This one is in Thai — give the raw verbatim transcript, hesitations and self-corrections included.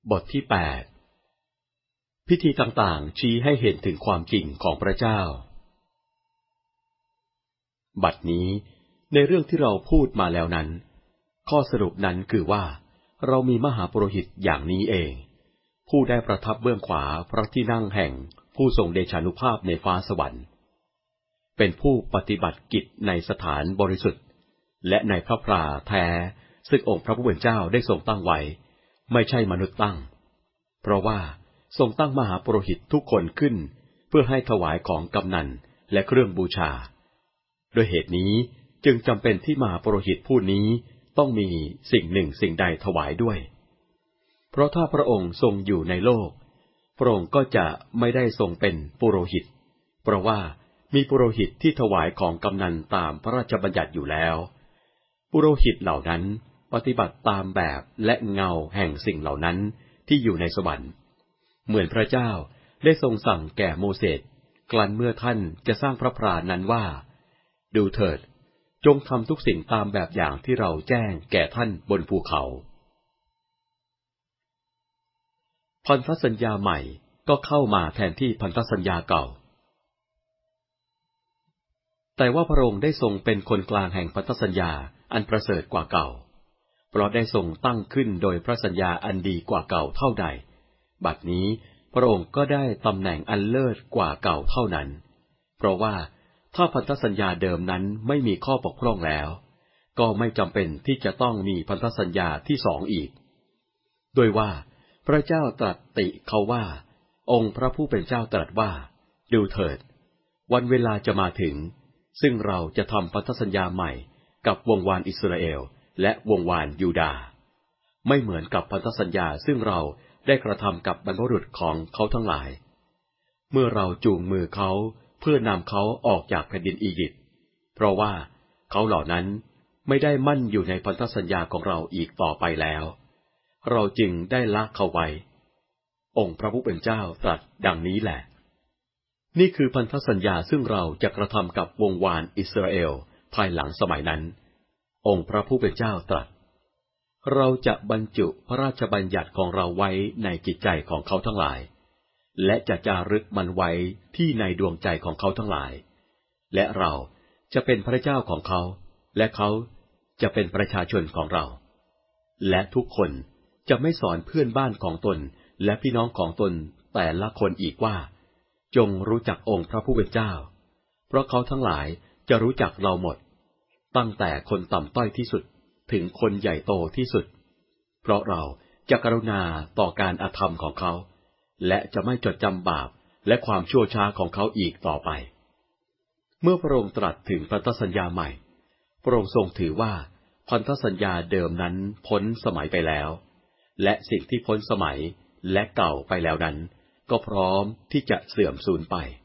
บทที่แปดพิธีต่างๆชี้ให้เห็นถึงความจริงของพระเจ้าบัดนี้ในเรื่องที่เราพูดมาแล้วนั้นข้อสรุปนั้นคือว่าเรามีมหาปุโรหิตอย่างนี้เองผู้ได้ประทับเบื้องขวาพระที่นั่งแห่งผู้ทรงเดชานุภาพในฟ้าสวรรค์เป็นผู้ปฏิบัติกิจในสถานบริสุทธิ์และในพระพราแท้ซึ่งองค์พระผู้เป็นเจ้าได้ทรงตั้งไว้ไม่ใช่มนุษย์ตั้งเพราะว่าทรงตั้งมหาปุโรหิตทุกคนขึ้นเพื่อให้ถวายของกำนันและเครื่องบูชาด้วยเหตุนี้จึงจำเป็นที่มหาปุโรหิตผู้นี้ต้องมีสิ่งหนึ่งสิ่งใดถวายด้วยเพราะถ้าพระองค์ทรงอยู่ในโลกพระองค์ก็จะไม่ได้ทรงเป็นปุโรหิตเพราะว่ามีปุโรหิตที่ถวายของกำนันตามพระราชบัญญัติอยู่แล้วปุโรหิตเหล่านั้นปฏิบัติตามแบบและเงาแห่งสิ่งเหล่านั้นที่อยู่ในสวรรค์เหมือนพระเจ้าได้ทรงสั่งแก่โมเสสกลั้นเมื่อท่านจะสร้างพระพรานั้นว่าดูเถิดจงทำทุกสิ่งตามแบบอย่างที่เราแจ้งแก่ท่านบนภูเขาพันธสัญญาใหม่ก็เข้ามาแทนที่พันธสัญญาเก่าแต่ว่าพระองค์ได้ทรงเป็นคนกลางแห่งพันธสัญญาอันประเสริฐกว่าเก่าเพราะได้ทรงตั้งขึ้นโดยพระสัญญาอันดีกว่าเก่าเท่าใดบัดนี้พระองค์ก็ได้ตำแหน่งอันเลิศกว่าเก่าเท่านั้นเพราะว่าถ้าพันธสัญญาเดิมนั้นไม่มีข้อบกพร่องแล้วก็ไม่จำเป็นที่จะต้องมีพันธสัญญาที่สองอีกโดยว่าพระเจ้าตรัสติเขาว่าองค์พระผู้เป็นเจ้าตรัสว่าดูเถิดวันเวลาจะมาถึงซึ่งเราจะทำพันธสัญญาใหม่กับวงวานอิสราเอลและวงวานยูดาห์ไม่เหมือนกับพันธสัญญาซึ่งเราได้กระทำกับบรรพบุรุษของเขาทั้งหลายเมื่อเราจูงมือเขาเพื่อนำเขาออกจากแผ่นดินอียิปต์เพราะว่าเขาเหล่านั้นไม่ได้มั่นอยู่ในพันธสัญญาของเราอีกต่อไปแล้วเราจึงได้ละเขาไว้องค์พระผู้เป็นเจ้าตรัสดังนี้แหละนี่คือพันธสัญญาซึ่งเราจะกระทำกับวงวานอิสราเอลภายหลังสมัยนั้นองค์พระผู้เป็นเจ้าตรัสเราจะบรรจุพระราชบัญญัติของเราไว้ในจิตใจของเขาทั้งหลายและจะจารึกมันไว้ที่ในดวงใจของเขาทั้งหลายและเราจะเป็นพระเจ้าของเขาและเขาจะเป็นประชาชนของเราและทุกคนจะไม่สอนเพื่อนบ้านของตนและพี่น้องของตนแต่ละคนอีกว่าจงรู้จักองค์พระผู้เป็นเจ้าเพราะเขาทั้งหลายจะรู้จักเราหมดตั้งแต่คนต่ำต้อยที่สุดถึงคนใหญ่โตที่สุดเพราะเราจะกรุณาต่อการอธรรมของเขาและจะไม่จดจำบาปและความชั่วช้าของเขาอีกต่อไปเมื่อพระองค์ตรัสถึงพันธสัญญาใหม่พระองค์ทรงถือว่าพันธสัญญาเดิมนั้นพ้นสมัยไปแล้วและสิ่งที่พ้นสมัยและเก่าไปแล้วนั้นก็พร้อมที่จะเสื่อมสูญไป